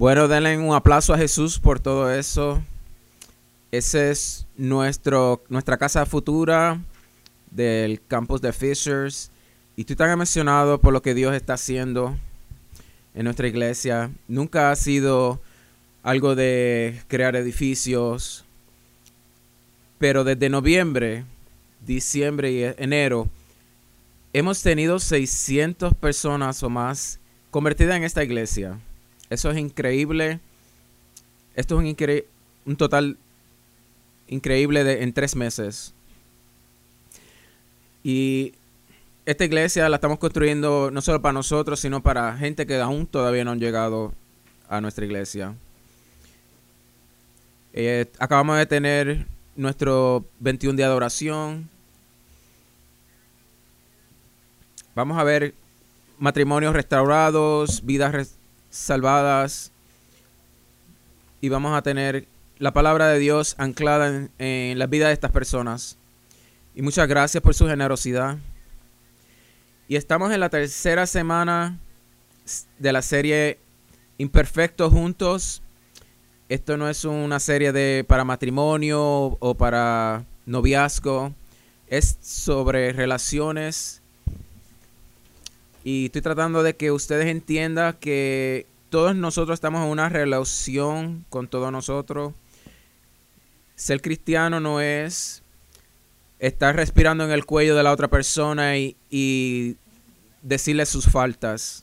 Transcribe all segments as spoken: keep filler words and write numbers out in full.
Bueno, denle un aplauso a Jesús por todo eso. Esa es nuestro, nuestra casa futura del campus de Fishers. Y estoy tan emocionado por lo que Dios está haciendo en nuestra iglesia. Nunca ha sido algo de crear edificios. Pero desde noviembre, diciembre y enero, hemos tenido seiscientas personas o más convertidas en esta iglesia. Eso es increíble. Esto es un, incre un total increíble de, en tres meses. Y esta iglesia la estamos construyendo no solo para nosotros, sino para gente que aún todavía no han llegado a nuestra iglesia. Eh, acabamos de tener nuestro veintiún día de oración. Vamos a ver matrimonios restaurados, vidas restauradas, salvadas, y vamos a tener la palabra de Dios anclada en, en la vida de estas personas. Y muchas gracias por su generosidad. Y estamos en la tercera semana de la serie Imperfectos Juntos. Esto no es una serie de para matrimonio o para noviazgo, es sobre relaciones. Y estoy tratando de que ustedes entiendan que todos nosotros estamos en una relación con todos nosotros. Ser cristiano no es estar respirando en el cuello de la otra persona y, y decirle sus faltas.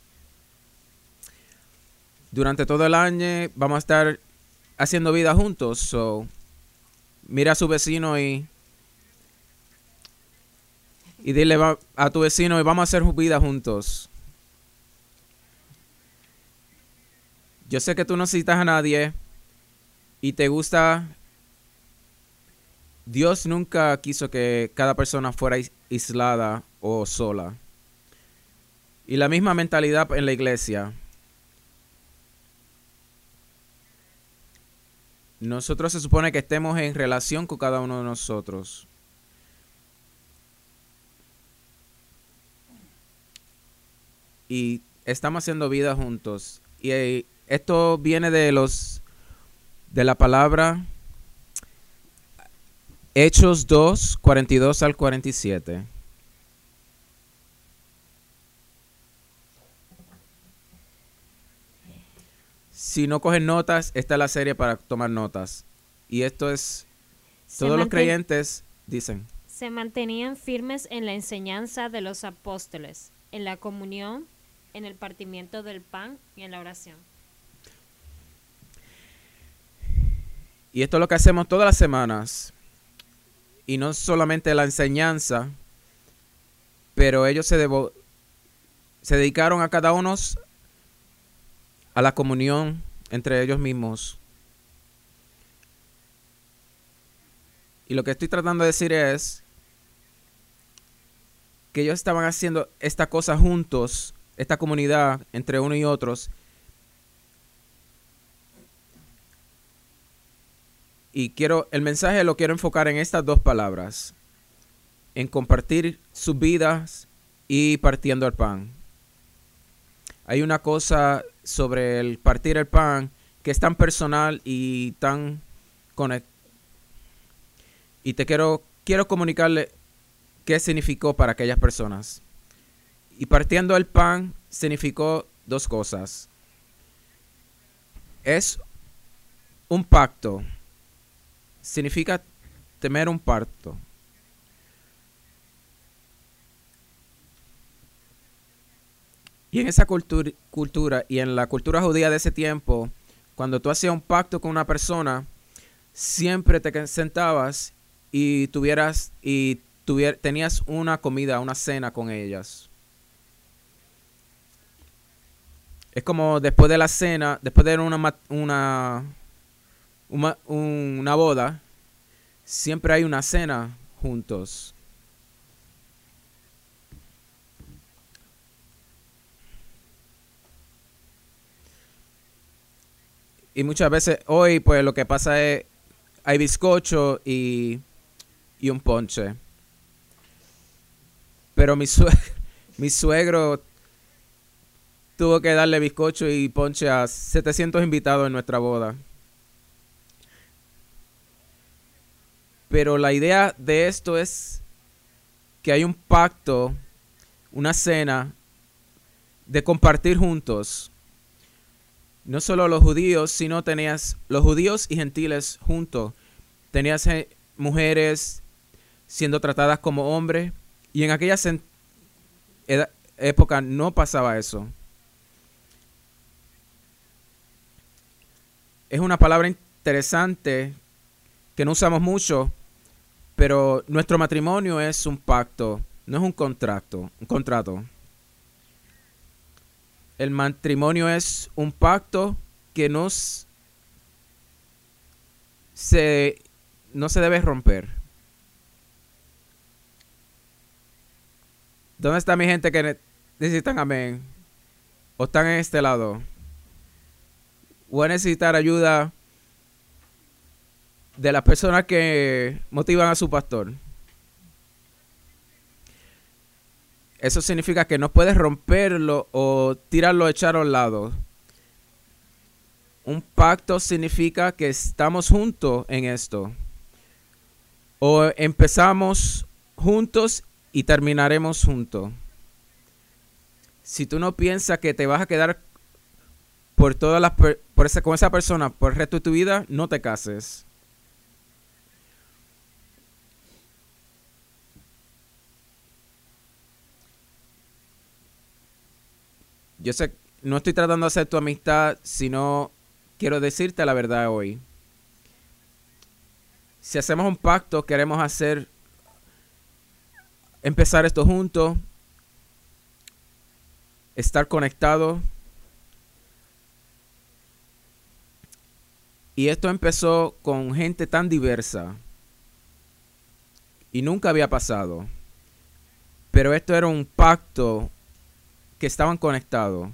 Durante todo el año vamos a estar haciendo vida juntos. So, mira a su vecino y, y dile a tu vecino y vamos a hacer vida juntos. Yo sé que tú no necesitas a nadie y te gusta. Dios nunca quiso que cada persona fuera aislada o sola. Y la misma mentalidad en la iglesia. Nosotros se supone que estemos en relación con cada uno de nosotros. Y estamos haciendo vida juntos. Y esto viene de los de la palabra Hechos dos, cuarenta y dos al cuarenta y siete. Si no cogen notas, esta es la serie para tomar notas. Y esto es, se todos los creyentes dicen. Se mantenían firmes en la enseñanza de los apóstoles, en la comunión, en el partimiento del pan y en la oración. Y esto es lo que hacemos todas las semanas. Y no solamente la enseñanza, pero ellos se, devo, se dedicaron a cada uno a la comunión entre ellos mismos. Y lo que estoy tratando de decir es que ellos estaban haciendo esta cosa juntos, esta comunidad entre uno y otros. Y quiero, el mensaje lo quiero enfocar en estas dos palabras. En compartir sus vidas y partiendo el pan. Hay una cosa sobre el partir el pan que es tan personal y tan conectada. Y te quiero, quiero comunicarle qué significó para aquellas personas. Y partiendo el pan significó dos cosas. Es un pacto. Significa temer un pacto. Y en esa cultura, cultura y en la cultura judía de ese tiempo, cuando tú hacías un pacto con una persona, siempre te sentabas y tuvieras y tuvier, tenías una comida, una cena con ellas. Es como después de la cena, después de una una Una, una boda, siempre hay una cena juntos. Y muchas veces hoy pues lo que pasa es hay bizcocho y, y un ponche. Pero mi suegro, mi suegro tuvo que darle bizcocho y ponche a setecientos invitados en nuestra boda. Pero la idea de esto es que hay un pacto, una cena de compartir juntos. No solo los judíos, sino tenías los judíos y gentiles juntos. Tenías eh, mujeres siendo tratadas como hombres. Y en aquella época no pasaba eso. Es una palabra interesante que no usamos mucho, pero nuestro matrimonio es un pacto, no es un contrato, un contrato. El matrimonio es un pacto que nos se, no se debe romper. ¿Dónde está mi gente que necesitan amén? ¿O están en este lado? ¿O a necesitar ayuda de las personas que motivan a su pastor? Eso significa que no puedes romperlo o tirarlo, echarlo a un lado. Un pacto significa que estamos juntos en esto. O empezamos juntos y terminaremos juntos. Si tú no piensas que te vas a quedar por todas las por esa, con esa persona por el resto de tu vida, no te cases. Yo sé, no estoy tratando de hacer tu amistad, sino quiero decirte la verdad hoy. Si hacemos un pacto, queremos hacer, empezar esto juntos, estar conectados. Y esto empezó con gente tan diversa. Y nunca había pasado. Pero esto era un pacto que estaban conectados.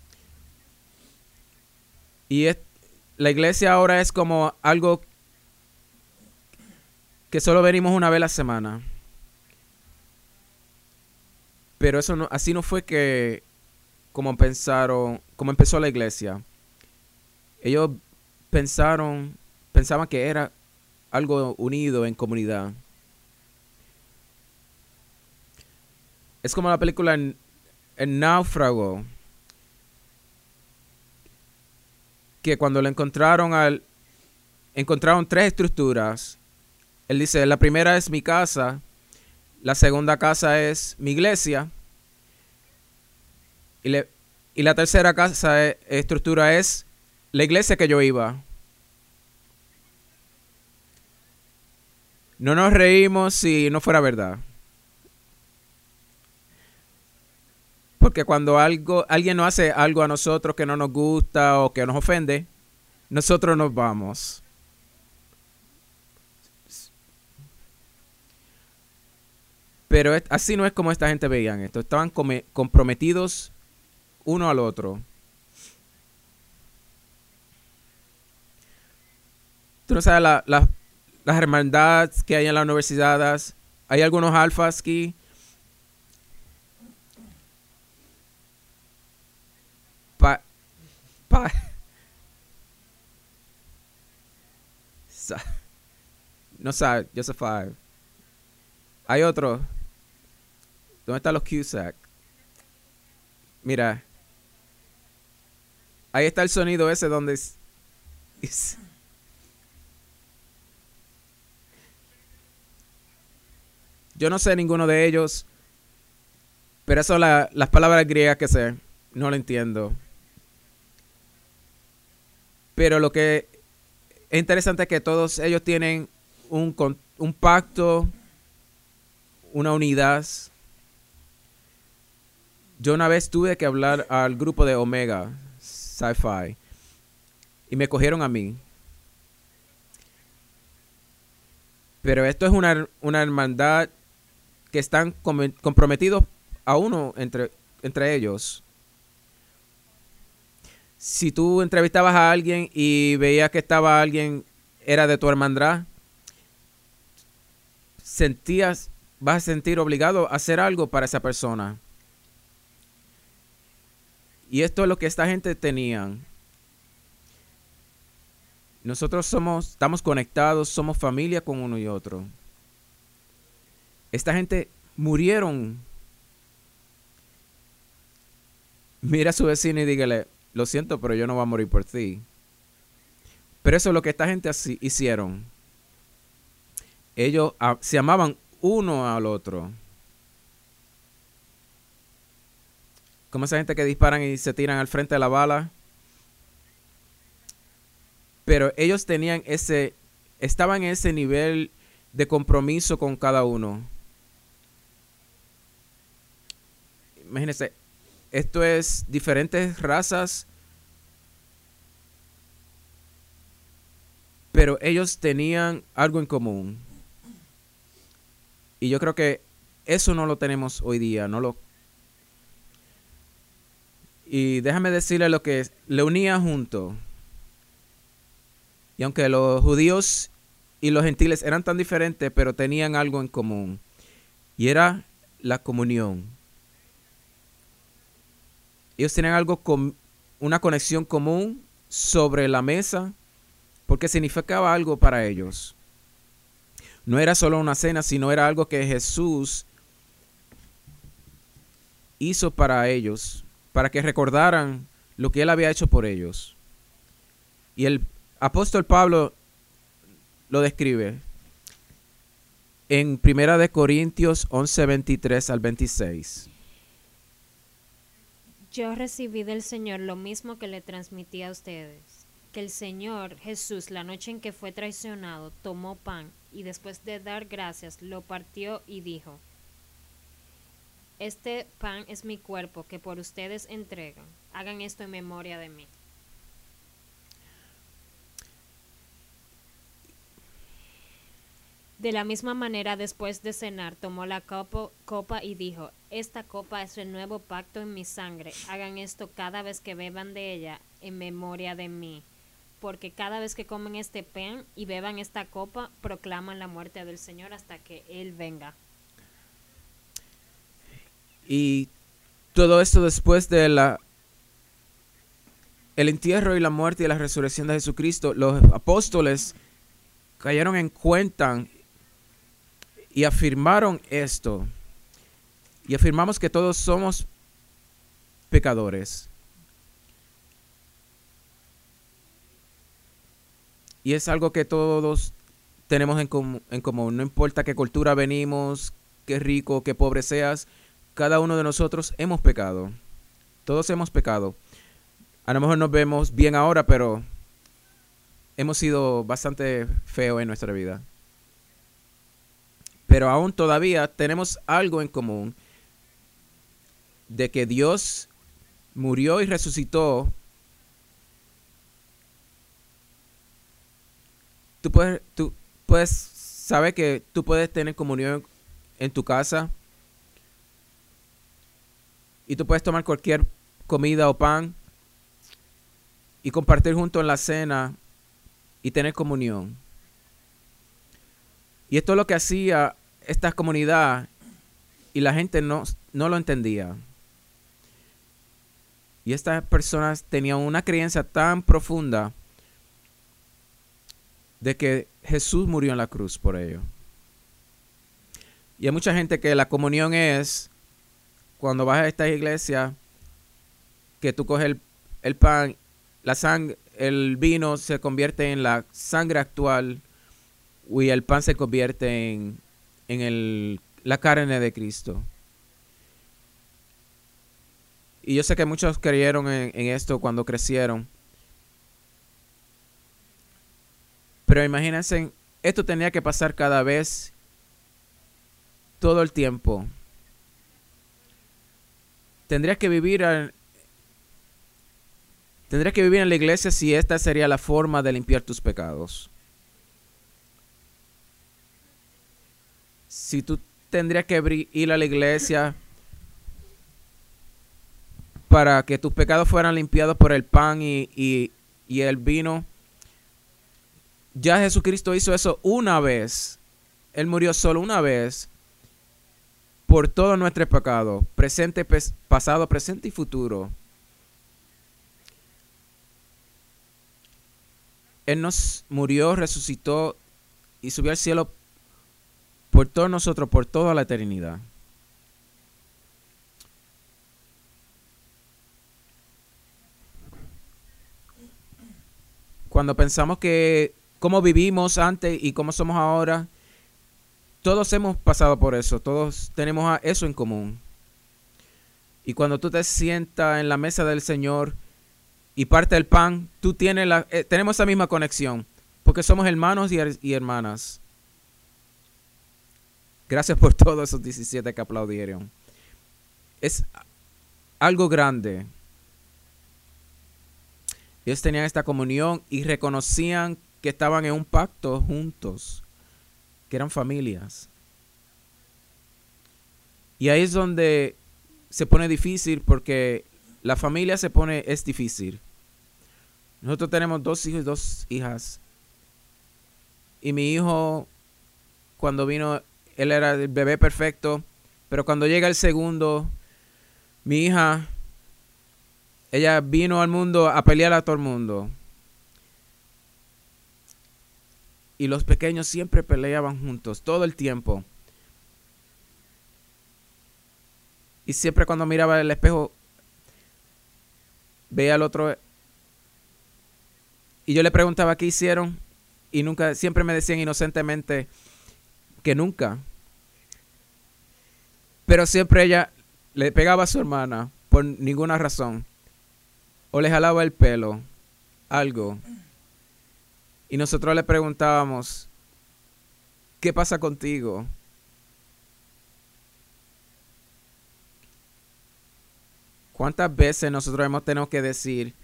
Y es, la iglesia ahora es como algo que solo venimos una vez a la semana. Pero eso no, así no fue que como pensaron, como empezó la iglesia. Ellos pensaron, pensaban que era algo unido en comunidad. Es como la película en, en Náufrago, que cuando lo encontraron al encontraron tres estructuras. Él dice, la primera es mi casa, la segunda casa es mi iglesia y, le, y la tercera casa e, estructura es la iglesia que yo iba. No nos reímos si no fuera verdad. Porque cuando algo, alguien nos hace algo a nosotros que no nos gusta o que nos ofende, nosotros nos vamos. Pero es, así no es como esta gente veían esto. Estaban come, comprometidos uno al otro. Tú no sabes la, la, las hermandades que hay en las universidades. Hay algunos alfas aquí. Pa, pa, no sabe, Joseph Five. Hay otro. ¿Dónde están los Cusack? Mira. Ahí está el sonido ese donde es, es. Yo no sé ninguno de ellos. Pero eso la, las palabras griegas que sé. No lo entiendo. Pero lo que es interesante es que todos ellos tienen un, un pacto, una unidad. Yo una vez tuve que hablar al grupo de Omega Sci-Fi y me cogieron a mí. Pero esto es una, una hermandad que están com comprometidos a uno entre, entre ellos. Si tú entrevistabas a alguien y veías que estaba alguien, era de tu hermandad, sentías, vas a sentir obligado a hacer algo para esa persona. Y esto es lo que esta gente tenía. Nosotros somos, estamos conectados, somos familia con uno y otro. Esta gente murieron. Mira a su vecino y dígale, lo siento, pero yo no voy a morir por ti. Pero eso es lo que esta gente así hicieron. Ellos a, se amaban uno al otro. Como esa gente que disparan y se tiran al frente de la bala. Pero ellos tenían ese, estaban en ese nivel de compromiso con cada uno. Imagínense, esto es diferentes razas, pero ellos tenían algo en común. Y yo creo que eso no lo tenemos hoy día, no lo. Y déjame decirle lo que le unía junto. Y aunque los judíos y los gentiles eran tan diferentes, pero tenían algo en común. Y era la comunión. Ellos tenían algo con una conexión común sobre la mesa, porque significaba algo para ellos. No era solo una cena, sino era algo que Jesús hizo para ellos, para que recordaran lo que Él había hecho por ellos. Y el apóstol Pablo lo describe en Primera de Corintios once, veintitrés al veintiséis. Yo recibí del Señor lo mismo que le transmití a ustedes, que el Señor Jesús, la noche en que fue traicionado, tomó pan y después de dar gracias, lo partió y dijo: Este pan es mi cuerpo que por ustedes entregan. Hagan esto en memoria de mí. De la misma manera, después de cenar, tomó la copa, copa y dijo: Esta copa es el nuevo pacto en mi sangre. Hagan esto cada vez que beban de ella en memoria de mí. Porque cada vez que comen este pan y beban esta copa, proclaman la muerte del Señor hasta que Él venga. Y todo esto después de la el entierro y la muerte y la resurrección de Jesucristo, los apóstoles cayeron en cuenta y afirmaron esto. Y afirmamos que todos somos pecadores. Y es algo que todos tenemos en, com en común. No importa qué cultura venimos, qué rico, qué pobre seas, cada uno de nosotros hemos pecado. Todos hemos pecado. A lo mejor nos vemos bien ahora, pero hemos sido bastante feos en nuestra vida. Pero aún todavía tenemos algo en común, de que Dios murió y resucitó. Tú puedes, tú puedes saber que tú puedes tener comunión en tu casa y tú puedes tomar cualquier comida o pan y compartir junto en la cena y tener comunión. Y esto es lo que hacía esta comunidad y la gente no, no lo entendía. Y estas personas tenían una creencia tan profunda de que Jesús murió en la cruz por ello. Y hay mucha gente que la comunión es cuando vas a esta iglesia, que tú coges el, el pan, la sangre, el vino se convierte en la sangre actual y el pan se convierte en, en el, la carne de Cristo. Y yo sé que muchos creyeron en, en esto cuando crecieron. Pero imagínense, esto tenía que pasar cada vez, todo el tiempo. Tendrías que vivir en, tendrías que vivir en la iglesia si esta sería la forma de limpiar tus pecados. Si tú tendrías que ir a la iglesia para que tus pecados fueran limpiados por el pan y, y, y el vino. Ya Jesucristo hizo eso una vez. Él murió solo una vez por todo nuestro pecado, presente, pasado, presente y futuro. Él nos murió, resucitó y subió al cielo por todos nosotros, por toda la eternidad. Cuando pensamos que cómo vivimos antes y cómo somos ahora, todos hemos pasado por eso, todos tenemos eso en común. Y cuando tú te sientas en la mesa del Señor y parte el pan, tú tienes la, eh, tenemos esa misma conexión, porque somos hermanos y, y hermanas. Gracias por todos esos diecisiete que aplaudieron. Es algo grande. Ellos tenían esta comunión y reconocían que estaban en un pacto juntos, que eran familias. Y ahí es donde se pone difícil, porque la familia se pone, es difícil. Nosotros tenemos dos hijos y dos hijas. Y mi hijo, cuando vino, él era el bebé perfecto, pero cuando llega el segundo, mi hija, ella vino al mundo a pelear a todo el mundo. Y los pequeños siempre peleaban juntos, todo el tiempo. Y siempre cuando miraba el espejo, veía al otro. Y yo le preguntaba qué hicieron. Y nunca, siempre me decían inocentemente que nunca. Pero siempre ella le pegaba a su hermana por ninguna razón. O le jalaba el pelo, algo. Y nosotros le preguntábamos, ¿qué pasa contigo? ¿Cuántas veces nosotros hemos tenido que decir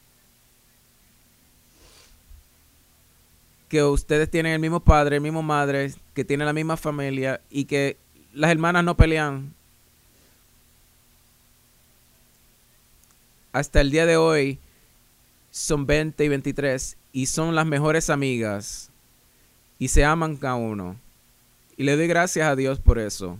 que ustedes tienen el mismo padre, el mismo madre, que tienen la misma familia y que las hermanas no pelean? Hasta el día de hoy son veinte y veintitrés y son las mejores amigas y se aman cada uno. Y le doy gracias a Dios por eso.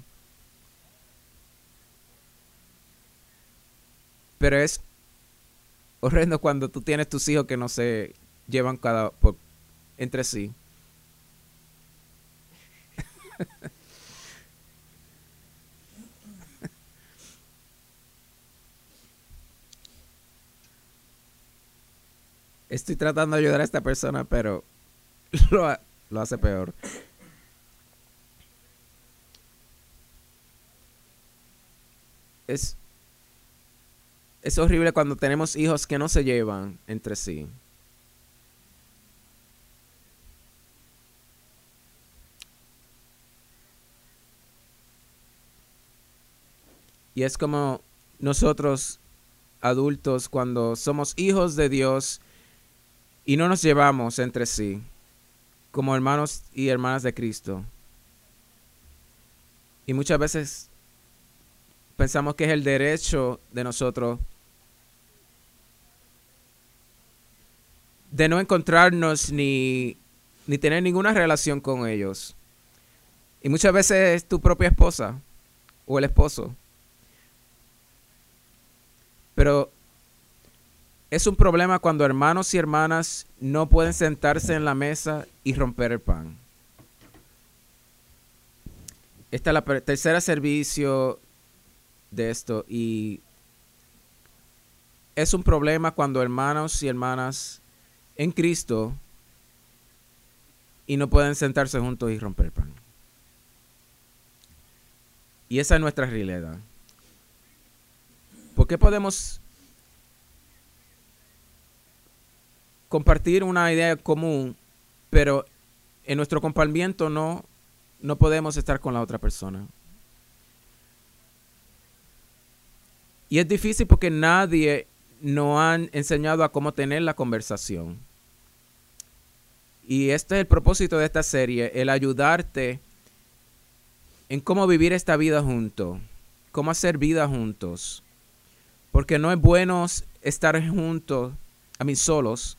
Pero es horrendo cuando tú tienes tus hijos que no se llevan cada por, entre sí. Estoy tratando de ayudar a esta persona, pero lo, lo hace peor. Es, es horrible cuando tenemos hijos que no se llevan entre sí. Y es como nosotros, adultos, cuando somos hijos de Dios y no nos llevamos entre sí, como hermanos y hermanas de Cristo. Y muchas veces pensamos que es el derecho de nosotros de no encontrarnos ni, ni tener ninguna relación con ellos. Y muchas veces es tu propia esposa o el esposo. Pero es un problema cuando hermanos y hermanas no pueden sentarse en la mesa y romper el pan. Esta es la tercera servicio de esto y es un problema cuando hermanos y hermanas en Cristo y no pueden sentarse juntos y romper el pan. Y esa es nuestra realidad. ¿Por qué podemos compartir una idea común, pero en nuestro compartimiento no, no podemos estar con la otra persona? Y es difícil porque nadie nos han enseñado a cómo tener la conversación. Y este es el propósito de esta serie, el ayudarte en cómo vivir esta vida juntos, cómo hacer vida juntos. Porque no es bueno estar juntos, a mí solos.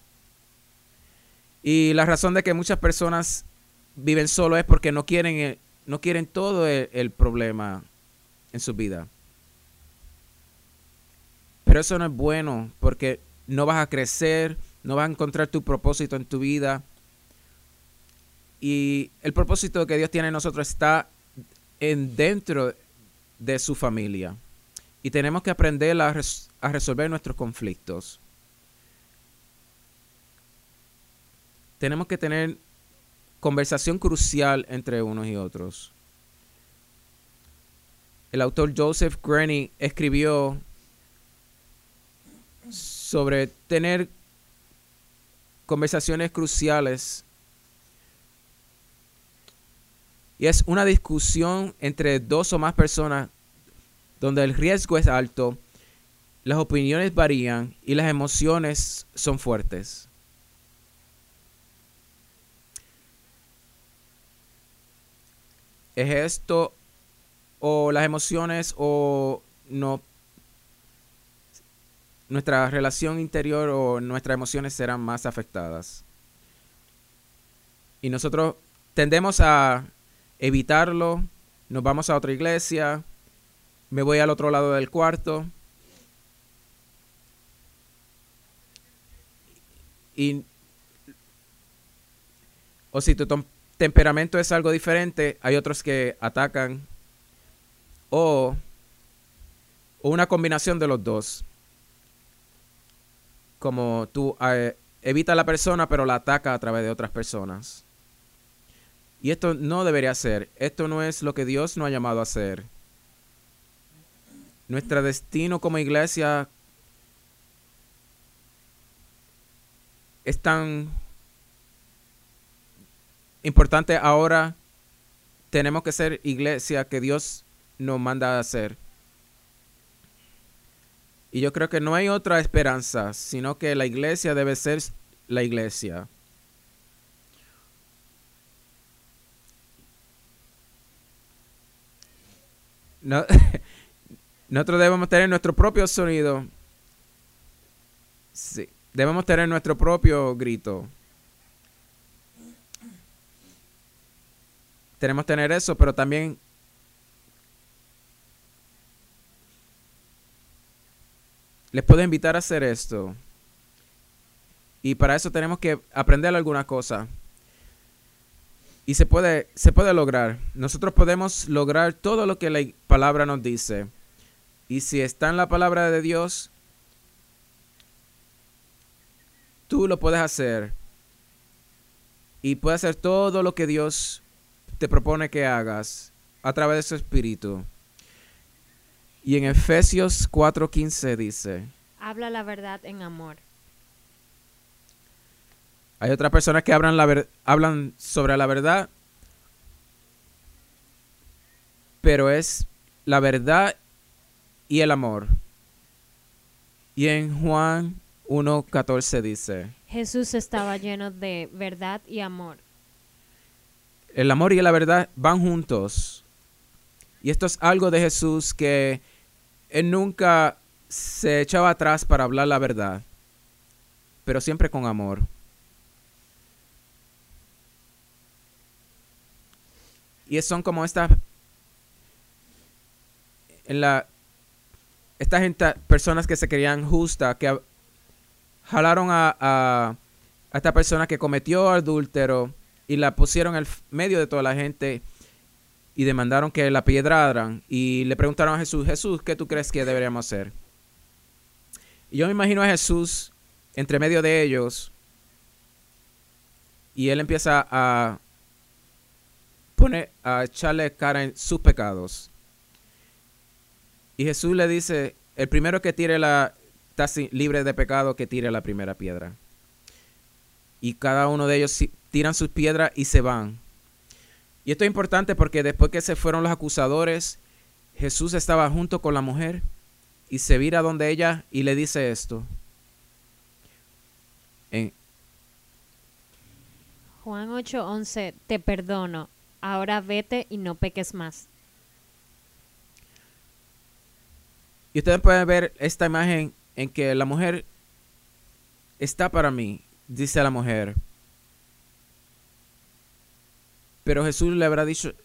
Y la razón de que muchas personas viven solos es porque no quieren, no quieren todo el, el problema en su vida. Pero eso no es bueno porque no vas a crecer, no vas a encontrar tu propósito en tu vida. Y el propósito que Dios tiene en nosotros está en dentro de su familia. Y tenemos que aprender a, res a resolver nuestros conflictos. Tenemos que tener conversación crucial entre unos y otros. El autor Joseph Grenny escribió sobre tener conversaciones cruciales. Y es una discusión entre dos o más personas donde el riesgo es alto, las opiniones varían y las emociones son fuertes. ¿Es esto o las emociones o no? Nuestra relación interior o nuestras emociones serán más afectadas. Y nosotros tendemos a evitarlo, nos vamos a otra iglesia, me voy al otro lado del cuarto. Y, o si tu temperamento es algo diferente, hay otros que atacan. O, o una combinación de los dos. Como tú eh, evitas a la persona, pero la ataca a través de otras personas. Y esto no debería ser. Esto no es lo que Dios nos ha llamado a hacer. Nuestro destino como iglesia es tan importante ahora. Tenemos que ser iglesia que Dios nos manda a hacer. Y yo creo que no hay otra esperanza, sino que la iglesia debe ser la iglesia. No, nosotros debemos tener nuestro propio sonido. Sí, debemos tener nuestro propio grito. Tenemos que tener eso, pero también les puedo invitar a hacer esto. Y para eso tenemos que aprender alguna cosa. Y se puede, se puede lograr. Nosotros podemos lograr todo lo que la palabra nos dice. Y si está en la palabra de Dios, tú lo puedes hacer. Y puedes hacer todo lo que Dios te propone que hagas a través de su Espíritu. Y en Efesios cuatro quince dice: habla la verdad en amor. Hay otras personas que hablan, la ver hablan sobre la verdad, pero es la verdad y el amor. Y en Juan uno catorce dice: Jesús estaba lleno de verdad y amor. El amor y la verdad van juntos. Y esto es algo de Jesús, que Él nunca se echaba atrás para hablar la verdad, pero siempre con amor. Y son como estas en la esta gente, personas que se creían justas, que jalaron a, a, a esta persona que cometió adúltero y la pusieron en medio de toda la gente y demandaron que la apedrearan. Y le preguntaron a Jesús: Jesús, ¿qué tú crees que deberíamos hacer? Y yo me imagino a Jesús entre medio de ellos, y él empieza a poner, a echarle cara en sus pecados. Y Jesús le dice: el primero que tire la, está libre de pecado, que tire la primera piedra. Y cada uno de ellos tiran sus piedras y se van. Y esto es importante porque después que se fueron los acusadores, Jesús estaba junto con la mujer y se vira donde ella y le dice esto. En Juan ocho once: te perdono, ahora vete y no peques más. Y ustedes pueden ver esta imagen en que la mujer está para mí, dice la mujer. Pero Jesús le habrá dicho: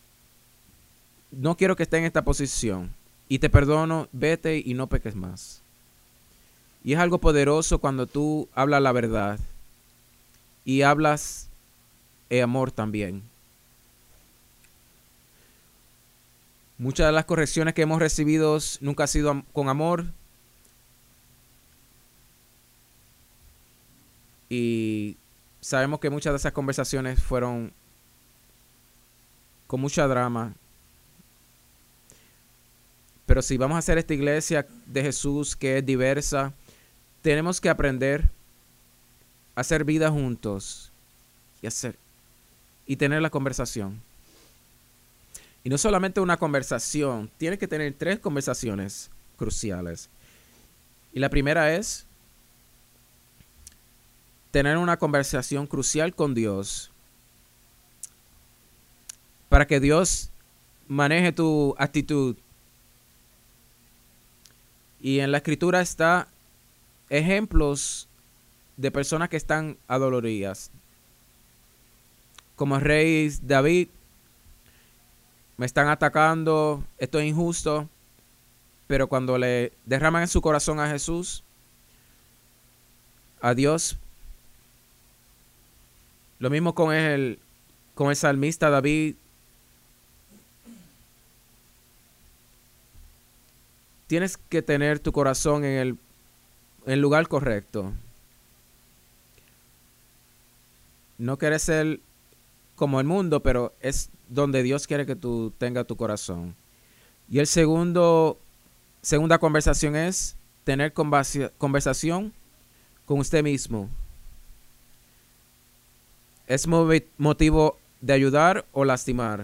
no quiero que esté en esta posición, y te perdono, vete y no peques más. Y es algo poderoso cuando tú hablas la verdad y hablas el amor también. Muchas de las correcciones que hemos recibido nunca han sido con amor. Y sabemos que muchas de esas conversaciones fueron con mucha drama. Pero si vamos a hacer esta iglesia de Jesús que es diversa, tenemos que aprender a hacer vida juntos y hacer y tener la conversación. Y no solamente una conversación, tienes que tener tres conversaciones cruciales. Y la primera es tener una conversación crucial con Dios para que Dios maneje tu actitud. Y en la escritura está ejemplos de personas que están adoloridas. Como el rey David, me están atacando, esto es injusto, pero cuando le derraman en su corazón a Jesús, a Dios, lo mismo con el, con el salmista David, tienes que tener tu corazón en el, en el lugar correcto. No quieres ser como el mundo, pero es donde Dios quiere que tú tengas tu corazón. Y el segundo, segunda conversación es tener conversación con usted mismo. ¿Es motivo de ayudar o lastimar?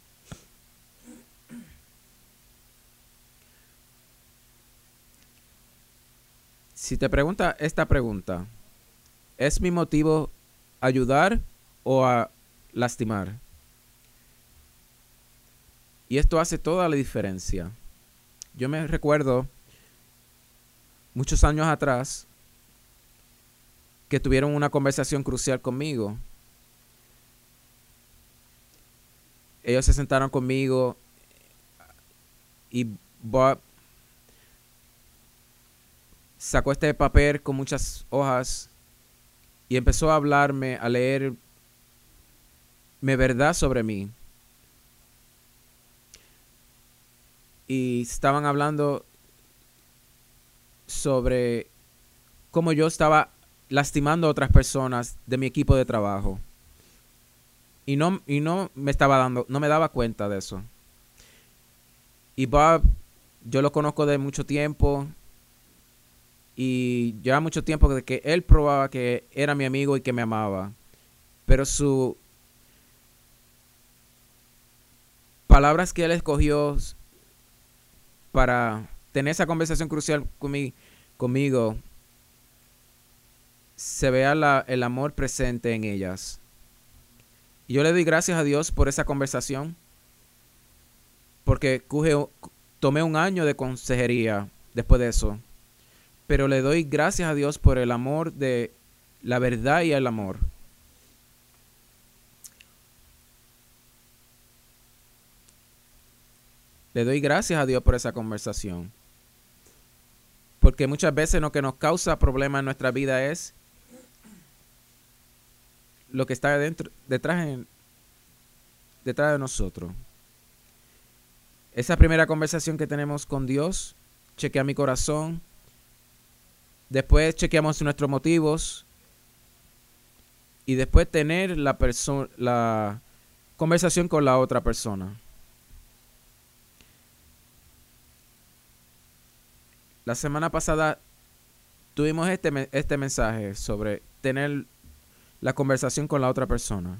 Si te pregunta esta pregunta, ¿es mi motivo ayudar o a lastimar? Y esto hace toda la diferencia. Yo me recuerdo muchos años atrás que tuvieron una conversación crucial conmigo. Ellos se sentaron conmigo y Bob sacó este papel con muchas hojas y empezó a hablarme, a leerme verdad sobre mí. Y estaban hablando sobre cómo yo estaba lastimando a otras personas de mi equipo de trabajo. Y no, y no me estaba dando, no me daba cuenta de eso. Y Bob, yo lo conozco de mucho tiempo. Y lleva mucho tiempo de que él probaba que era mi amigo y que me amaba. Pero sus palabras que él escogió para tener esa conversación crucial conmigo, conmigo se vea la, el amor presente en ellas. Y yo le doy gracias a Dios por esa conversación. Porque cuge, tomé un año de consejería después de eso. Pero le doy gracias a Dios por el amor de la verdad y el amor. Le doy gracias a Dios por esa conversación. Porque muchas veces lo que nos causa problemas en nuestra vida es lo que está dentro, detrás, en, detrás de nosotros. Esa primera conversación que tenemos con Dios, chequea mi corazón. Después chequeamos nuestros motivos. Y después tener la, la conversación con la otra persona. La semana pasada tuvimos este, este mensaje sobre tener la conversación con la otra persona.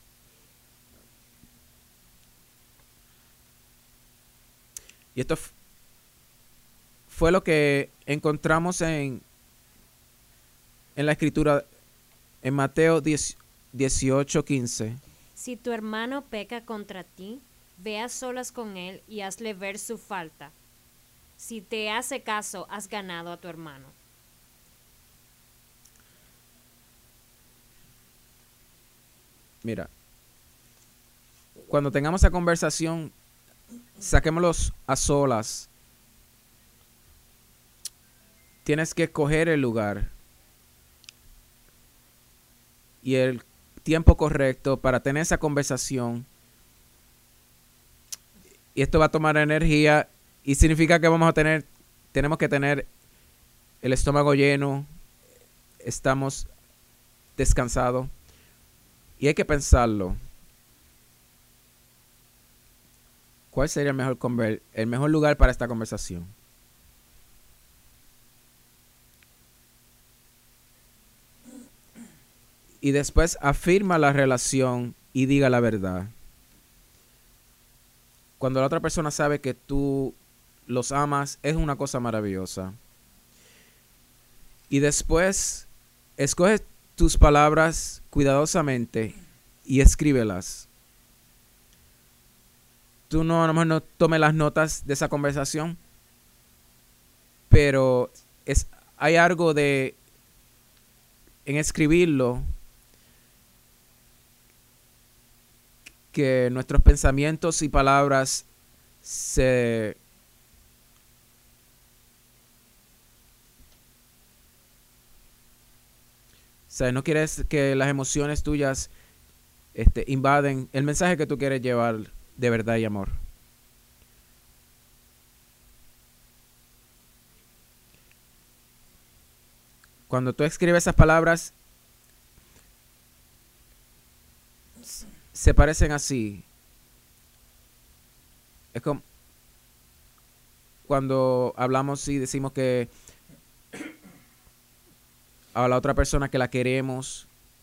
Y esto fue lo que encontramos en, en la escritura en Mateo dieciocho quince. Si tu hermano peca contra ti, ve a solas con él y hazle ver su falta. Si te hace caso, has ganado a tu hermano. Mira, cuando tengamos esa conversación, saquémoslos a solas. tienes que escoger el lugar y el tiempo correcto para tener esa conversación. Y esto va a tomar energía y significa que vamos a tener, tenemos que tener el estómago lleno, estamos descansados y hay que pensarlo. ¿Cuál sería el mejor, conver- el mejor lugar para esta conversación? Y después afirma la relación y diga la verdad. Cuando la otra persona sabe que tú los amas, es una cosa maravillosa. Y después, escoge tus palabras cuidadosamente y escríbelas. Tú no, a lo mejor no tomes las notas de esa conversación, pero es, hay algo de en escribirlo que nuestros pensamientos y palabras se o sea, no quieres que las emociones tuyas este, invaden el mensaje que tú quieres llevar de verdad y amor. Cuando tú escribes esas palabras, se parecen así. Es como cuando hablamos y decimos que a la otra persona que la queremos.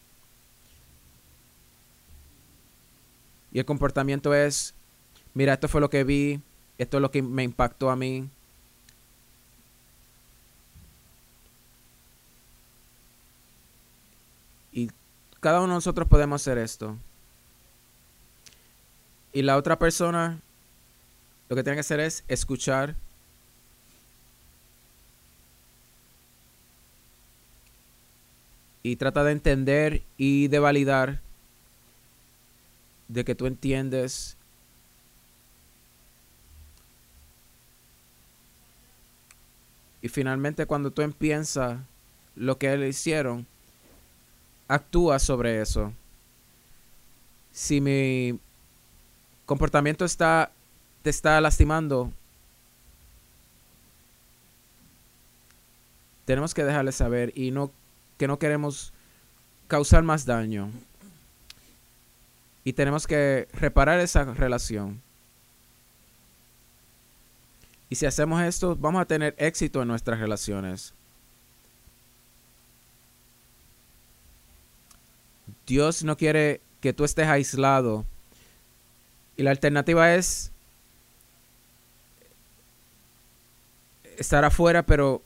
Y el comportamiento es, mira, esto fue lo que vi, esto es lo que me impactó a mí. Y cada uno de nosotros podemos hacer esto. Y la otra persona lo que tiene que hacer es escuchar. Y trata de entender y de validar de que tú entiendes. Y finalmente cuando tú empiezas lo que le hicieron, actúa sobre eso. Si mi comportamiento está, te está lastimando, tenemos que dejarle saber y no que no queremos causar más daño. Y tenemos que reparar esa relación. Y si hacemos esto, vamos a tener éxito en nuestras relaciones. Dios no quiere que tú estés aislado. Y la alternativa es estar afuera, pero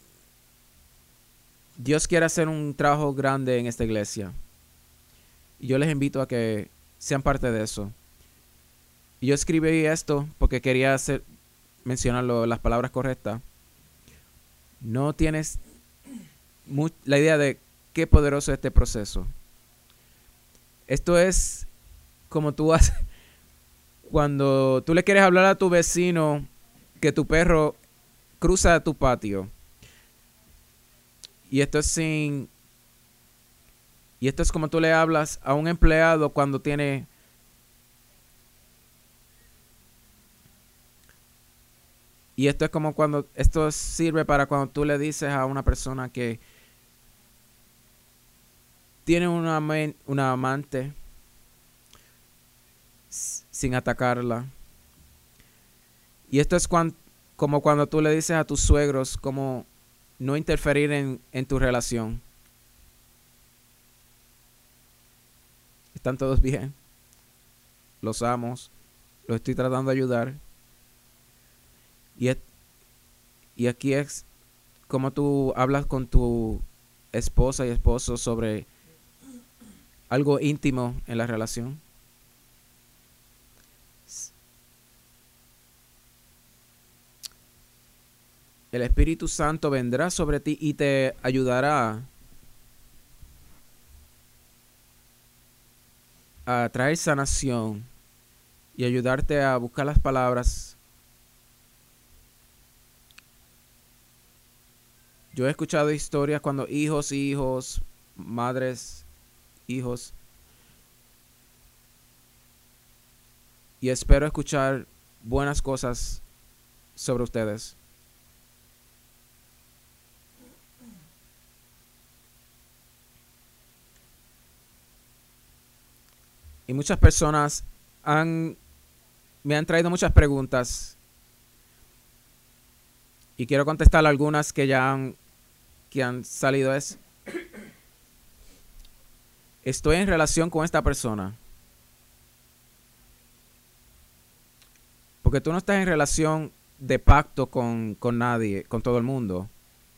Dios quiere hacer un trabajo grande en esta iglesia. Y yo les invito a que sean parte de eso. Y yo escribí esto porque quería hacer, mencionarlo, las palabras correctas. No tienes mu- la idea de qué poderoso es este proceso. Esto es como tú haces cuando tú le quieres hablar a tu vecino que tu perro cruza tu patio. Y esto es sin... Y esto es como tú le hablas a un empleado cuando tiene... Y esto es como cuando... Esto sirve para cuando tú le dices a una persona que tiene una, una amante sin atacarla. Y esto es cuando, como cuando tú le dices a tus suegros como no interferir en, en tu relación. ¿Están todos bien? Los amo. Los estoy tratando de ayudar. Y, es, y aquí es como tú hablas con tu esposa y esposo sobre algo íntimo en la relación. El Espíritu Santo vendrá sobre ti y te ayudará a traer sanación y ayudarte a buscar las palabras Yo he escuchado historias cuando hijos, hijos, madres, hijos. Y espero escuchar buenas cosas sobre ustedes. Y muchas personas han, me han traído muchas preguntas. Y quiero contestar algunas que ya han, que han salido. Es, estoy en relación con esta persona. Porque tú no estás en relación de pacto con, con nadie, con todo el mundo.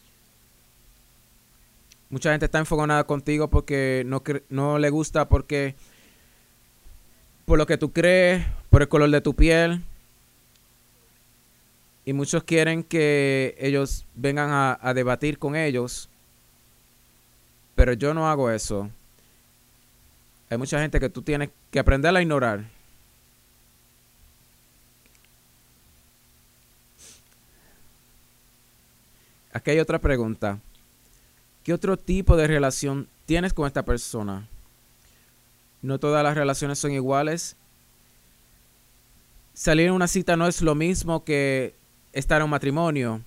Mucha gente está enfogonada contigo porque no, no le gusta porque por lo que tú crees, por el color de tu piel. Y muchos quieren que ellos vengan a, a debatir con ellos. Pero yo no hago eso. Hay mucha gente que tú tienes que aprender a ignorar. Aquí hay otra pregunta. ¿Qué otro tipo de relación tienes con esta persona? No todas las relaciones son iguales. Salir en una cita no es lo mismo que estar en un matrimonio.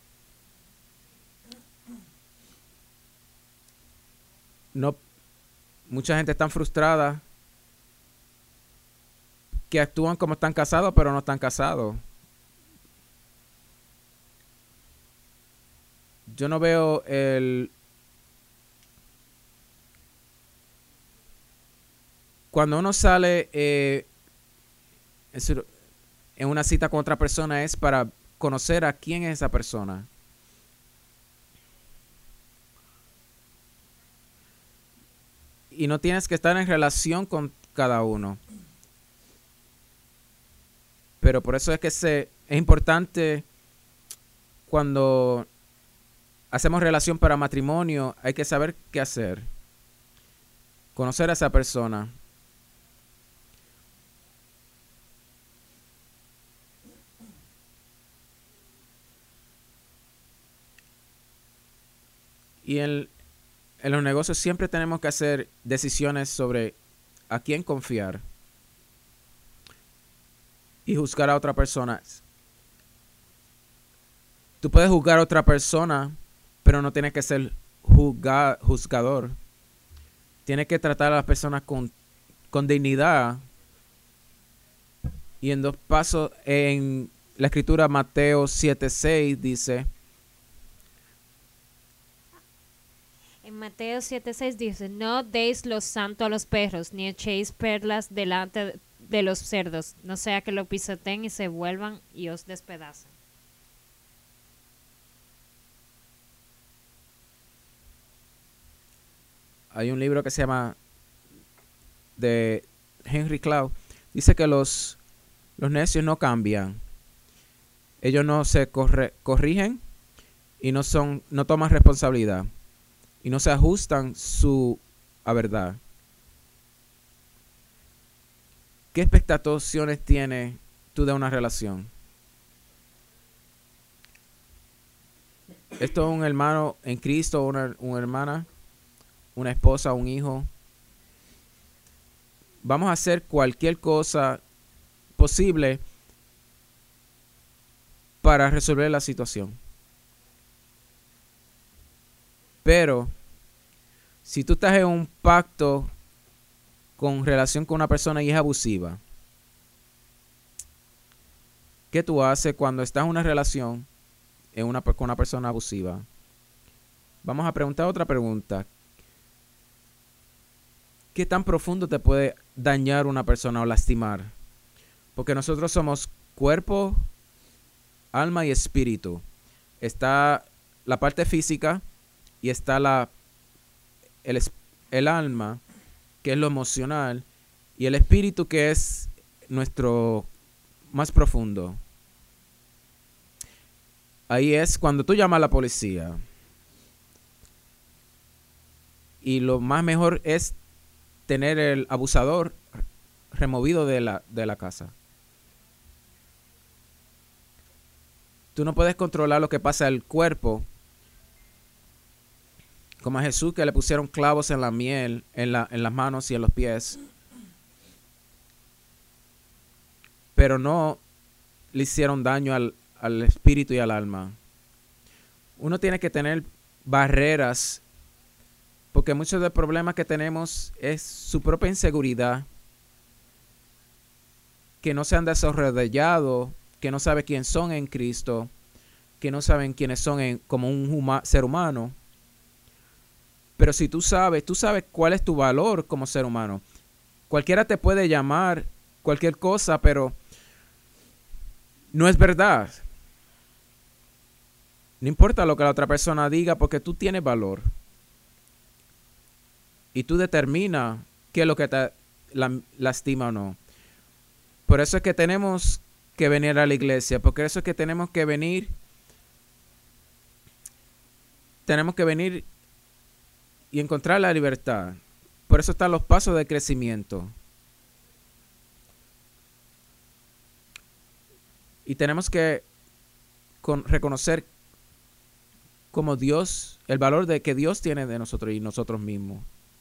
No, mucha gente está frustrada que actúan como están casados, pero no están casados. Yo no veo el... Cuando uno sale eh, en una cita con otra persona es para conocer a quién es esa persona. Y no tienes que estar en relación con cada uno. Pero por eso es que se, es importante cuando hacemos relación para matrimonio, hay que saber qué hacer. Conocer a esa persona. Y en, en los negocios siempre tenemos que hacer decisiones sobre a quién confiar y juzgar a otra persona. Tú puedes juzgar a otra persona, pero no tienes que ser juzga, juzgador. Tienes que tratar a las personas con, con dignidad. Y en dos pasos, en la escritura Mateo siete seis dice... En Mateo siete seis dice, no deis lo santo a los perros, ni echéis perlas delante de los cerdos, no sea que lo pisoteen y se vuelvan y os despedacen. Hay un libro que se llama de Henry Cloud. Dice que los, los necios no cambian. Ellos no se corre, corrigen y no, son, no toman responsabilidad. Y no se ajustan su a verdad. ¿Qué expectaciones tienes tú de una relación? ¿Esto es un hermano en Cristo, una, una hermana, una esposa, un hijo? Vamos a hacer cualquier cosa posible para resolver la situación. Pero si tú estás en un pacto con relación con una persona y es abusiva, ¿qué tú haces cuando estás en una relación en una, con una persona abusiva? Vamos a preguntar otra pregunta. ¿Qué tan profundo te puede dañar una persona o lastimar? Porque nosotros somos cuerpo, alma y espíritu. Está la parte física y está la, el, el alma, que es lo emocional, y el espíritu, que es nuestro más profundo. Ahí es cuando tú llamas a la policía. Y lo más mejor es tener el abusador removido de la, de la casa. Tú no puedes controlar lo que pasa en el cuerpo, Como a Jesús, que le pusieron clavos en la miel, en, la, en las manos y en los pies. Pero no le hicieron daño al, al espíritu y al alma. Uno tiene que tener barreras, porque muchos de los problemas que tenemos es su propia inseguridad, que no se han desarrollado, que no saben quién son en Cristo, que no saben quiénes son en, como un huma, ser humano. Pero si tú sabes, tú sabes cuál es tu valor como ser humano. Cualquiera te puede llamar cualquier cosa, pero no es verdad. No importa lo que la otra persona diga, porque tú tienes valor. Y tú determinas qué es lo que te la, lastima o no. Por eso es que tenemos que venir a la iglesia. Porque eso es que tenemos que venir. Tenemos que venir y encontrar la libertad. Por eso están los pasos de crecimiento. Y tenemos que con, reconocer como Dios, el valor de que Dios tiene de nosotros y nosotros mismos.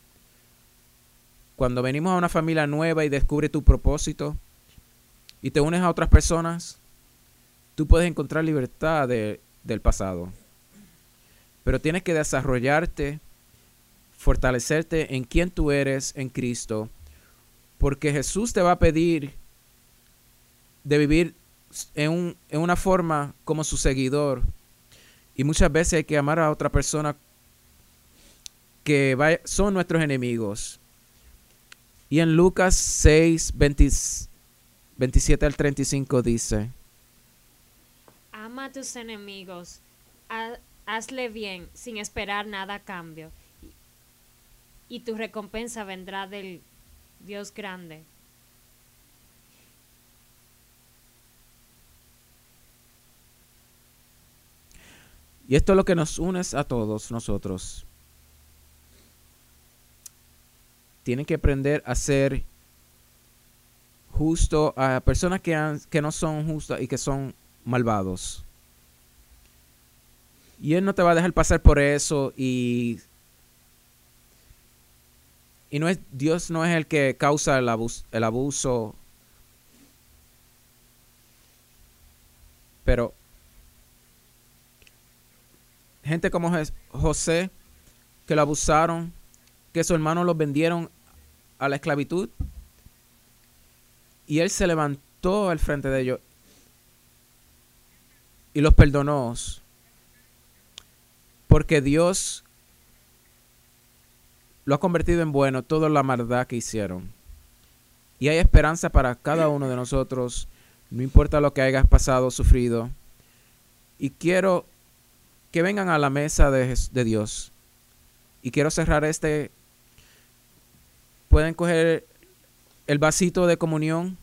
Cuando venimos a una familia nueva y descubres tu propósito y te unes a otras personas, tú puedes encontrar libertad de, del pasado. Pero tienes que desarrollarte, fortalecerte en quién tú eres en Cristo, porque Jesús te va a pedir de vivir en, un, en una forma como su seguidor. Y muchas veces hay que amar a otra persona que vaya, son nuestros enemigos. Y en Lucas seis, veinte, veintisiete al treinta y cinco dice: Ama a tus enemigos, ha, hazle bien sin esperar nada a cambio, y tu recompensa vendrá del Dios grande. Y esto es lo que nos une a todos nosotros. Tienen que aprender a ser justo a personas que, han, que no son justas y que son malvados. Y Él no te va a dejar pasar por eso. Y, y no es, Dios no es el que causa el abuso, el abuso. Pero gente como José, que lo abusaron, que sus hermanos los vendieron a la esclavitud, y él se levantó al frente de ellos y los perdonó, porque Dios lo ha convertido en bueno toda la maldad que hicieron. Y hay esperanza para cada uno de nosotros, no importa lo que hayas pasado, sufrido. Y quiero que vengan a la mesa de, de Dios. Y quiero cerrar este. Pueden coger el vasito de comunión.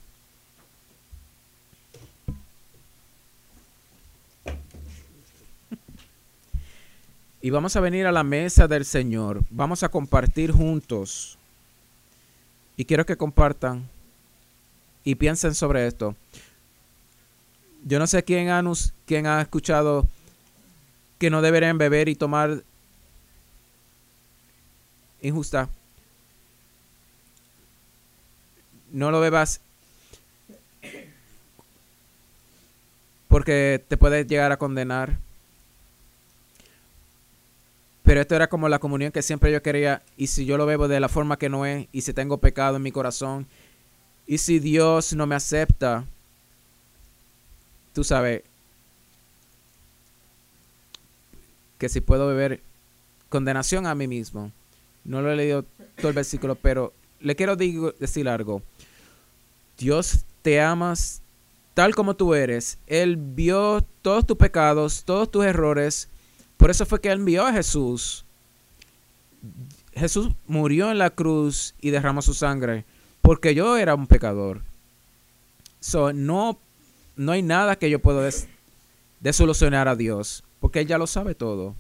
Y vamos a venir a la mesa del Señor. Vamos a compartir juntos. Y quiero que compartan y piensen sobre esto. Yo no sé quién ha, quién ha escuchado que no deberían beber y tomar injusta. No lo bebas porque te puedes llegar a condenar. Pero esto era como la comunión que siempre yo quería. Y si yo lo bebo de la forma que no es, y si tengo pecado en mi corazón, y si Dios no me acepta, tú sabes que si puedo beber condenación a mí mismo. No lo he leído todo el versículo, pero le quiero digo, decir algo. Dios te ama tal como tú eres. Él vio todos tus pecados, todos tus errores. Por eso fue que Él envió a Jesús. Jesús murió en la cruz y derramó su sangre porque yo era un pecador. So, no, no hay nada que yo pueda des, desolucionar a Dios, porque Él ya lo sabe todo.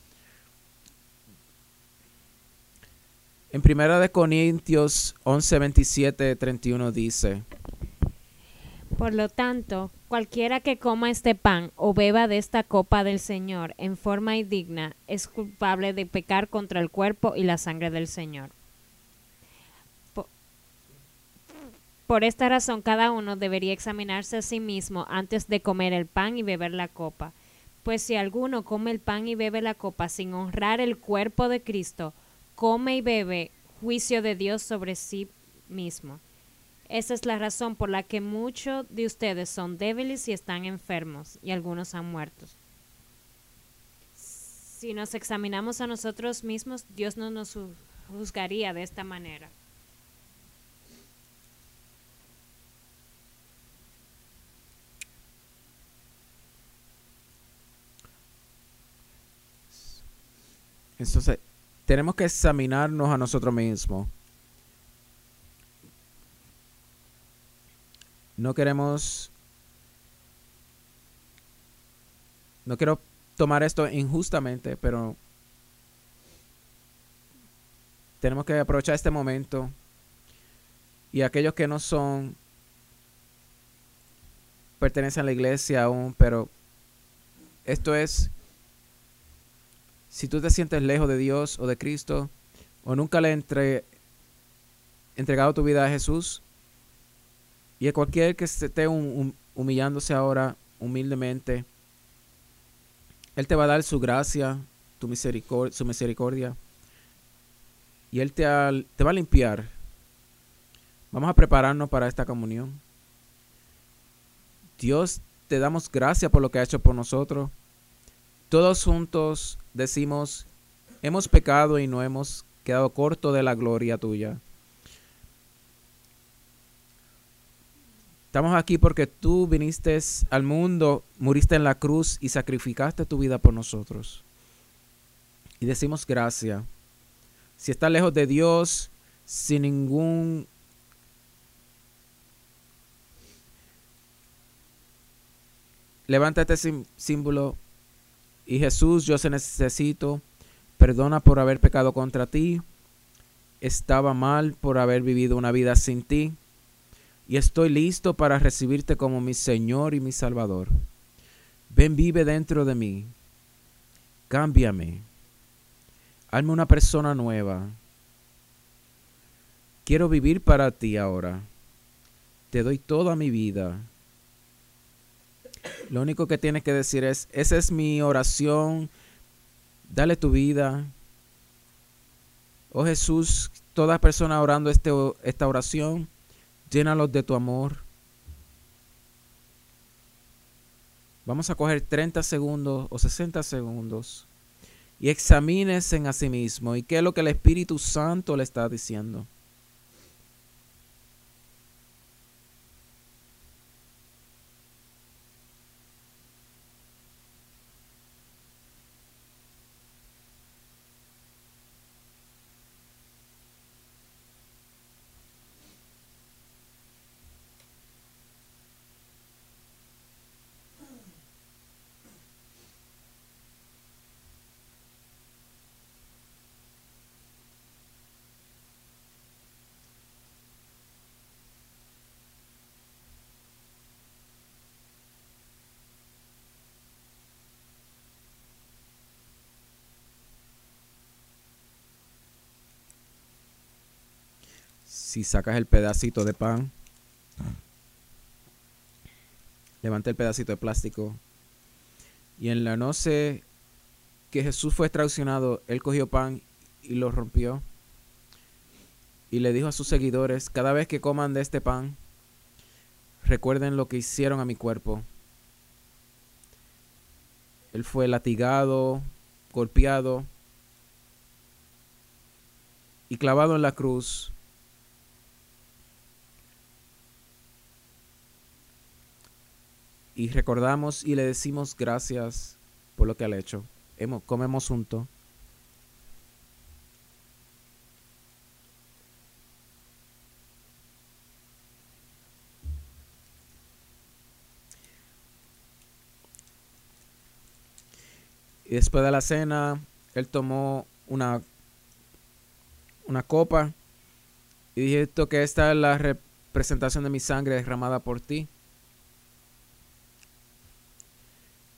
En primera de Corintios once, veintisiete, treinta y uno dice: Por lo tanto, cualquiera que coma este pan o beba de esta copa del Señor en forma indigna es culpable de pecar contra el cuerpo y la sangre del Señor. Por, por esta razón, cada uno debería examinarse a sí mismo antes de comer el pan y beber la copa. Pues si alguno come el pan y bebe la copa sin honrar el cuerpo de Cristo, come y bebe juicio de Dios sobre sí mismo. Esa es la razón por la que muchos de ustedes son débiles y están enfermos, y algunos han muerto. Si nos examinamos a nosotros mismos, Dios no nos juzgaría de esta manera. Entonces, tenemos que examinarnos a nosotros mismos. No queremos, no quiero tomar esto injustamente, pero tenemos que aprovechar este momento. Y aquellos que no son, pertenecen a la iglesia aún, pero esto es, si tú te sientes lejos de Dios o de Cristo, o nunca le entre, entregado tu vida a Jesús, y a cualquier que esté um, um, humillándose ahora humildemente, Él te va a dar su gracia, tu misericordia, su misericordia. Y Él te, al, te va a limpiar. Vamos a prepararnos para esta comunión. Dios, te damos gracias por lo que ha hecho por nosotros. Todos juntos decimos, hemos pecado y no hemos quedado cortos de la gloria tuya. Estamos aquí porque tú viniste al mundo, muriste en la cruz y sacrificaste tu vida por nosotros. Y decimos gracias. Si estás lejos de Dios, sin ningún levanta este símbolo. Y Jesús, yo te necesito. Perdona por haber pecado contra ti. Estaba mal por haber vivido una vida sin ti. Y estoy listo para recibirte como mi Señor y mi Salvador. Ven, vive dentro de mí. Cámbiame. Hazme una persona nueva. Quiero vivir para ti ahora. Te doy toda mi vida. Lo único que tienes que decir es, esa es mi oración. Dale tu vida. Oh Jesús, toda persona orando este, esta oración, llénalos de tu amor. Vamos a coger treinta segundos o sesenta segundos y examínense a sí mismo y qué es lo que el Espíritu Santo le está diciendo. Si sacas el pedacito de pan, levanta el pedacito de plástico. Y en la noche que Jesús fue traicionado, Él cogió pan y lo rompió. Y le dijo a sus seguidores, cada vez que coman de este pan, recuerden lo que hicieron a mi cuerpo. Él fue latigado, golpeado y clavado en la cruz. Y recordamos y le decimos gracias por lo que ha hecho. Hemos, comemos juntos. Y después de la cena, él tomó una, una copa y dijo que esta es la representación de mi sangre derramada por ti.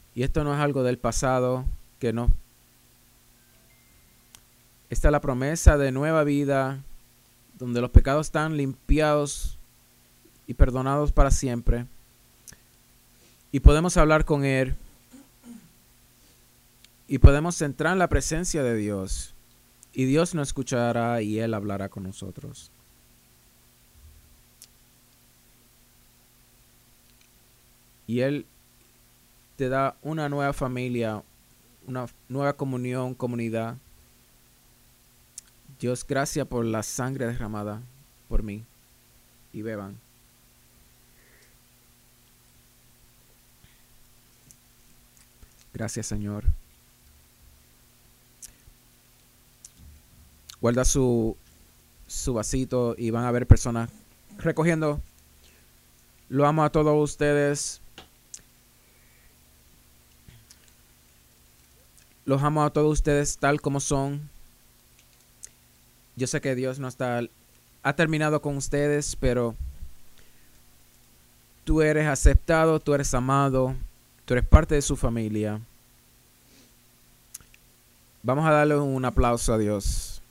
Y esto no es algo del pasado que no. Esta es la promesa de nueva vida, donde los pecados están limpiados y perdonados para siempre. Y podemos hablar con Él. Y podemos entrar en la presencia de Dios. Y Dios nos escuchará y Él hablará con nosotros. Y Él te da una nueva familia, una nueva comunión, comunidad. Dios, gracias por la sangre derramada por mí. Y beban. Gracias, Señor. Guarda su, su vasito y van a haber personas recogiendo. Lo amo a todos ustedes. Los amo a todos ustedes tal como son. Yo sé que Dios no está, ha terminado con ustedes, pero tú eres aceptado, tú eres amado, tú eres parte de su familia. Vamos a darle un aplauso a Dios.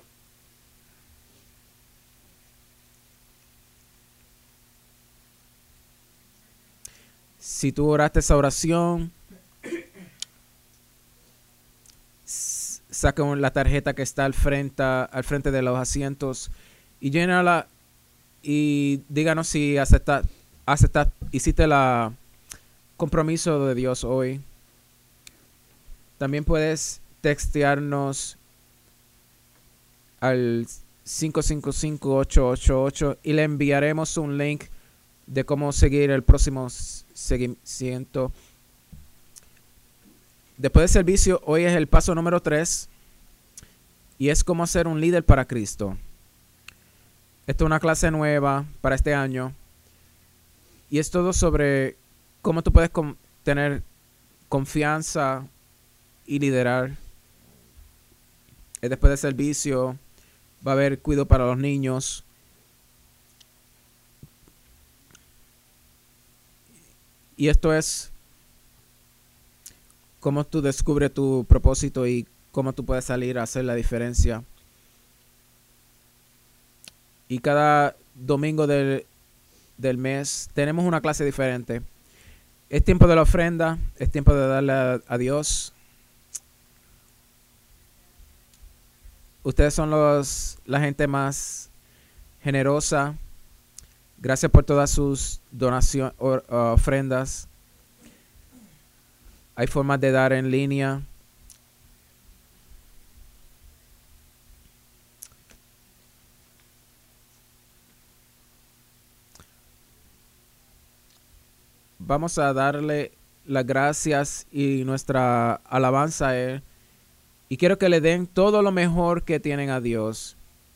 Si tú oraste esa oración, saca la tarjeta que está al frente, al frente de los asientos y llénala y díganos si acepta, acepta, hiciste el compromiso de Dios hoy. También puedes textearnos al cinco cinco cinco, ocho ocho ocho y le enviaremos un link de cómo seguir el próximo seguimiento. Después del servicio, hoy es el paso número tres y es cómo ser un líder para Cristo. Esta es una clase nueva para este año y es todo sobre cómo tú puedes com- tener confianza y liderar. Después del servicio va a haber cuidado para los niños. Y esto es cómo tú descubres tu propósito y cómo tú puedes salir a hacer la diferencia. Y cada domingo del, del mes tenemos una clase diferente. Es tiempo de la ofrenda, es tiempo de darle a, a Dios. Ustedes son los, la gente más generosa. Gracias por todas sus donaciones, uh, ofrendas. Hay formas de dar en línea. Vamos a darle las gracias y nuestra alabanza a Él. Y quiero que le den todo lo mejor que tienen a Dios.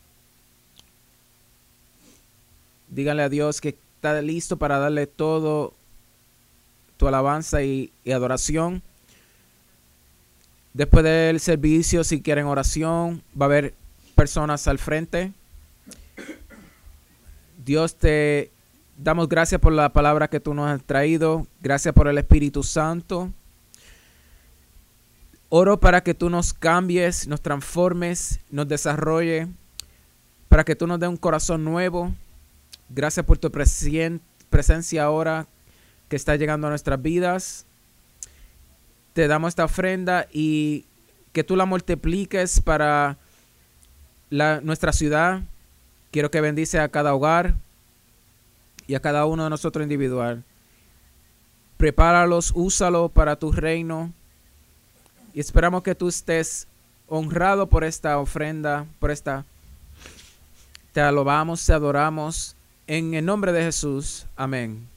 Díganle a Dios que está listo para darle todo tu alabanza y, y adoración. Después del servicio, si quieren oración, va a haber personas al frente. Dios, te damos gracias por la palabra que tú nos has traído. Gracias por el Espíritu Santo. Oro para que tú nos cambies, nos transformes, nos desarrolle, para que tú nos des un corazón nuevo. Gracias por tu presen- presencia ahora que está llegando a nuestras vidas. Te damos esta ofrenda y que tú la multipliques para la, nuestra ciudad. Quiero que bendice a cada hogar y a cada uno de nosotros individual. Prepáralos, úsalo para tu reino. Y esperamos que tú estés honrado por esta ofrenda, por esta. Te alabamos, te adoramos. En el nombre de Jesús. Amén.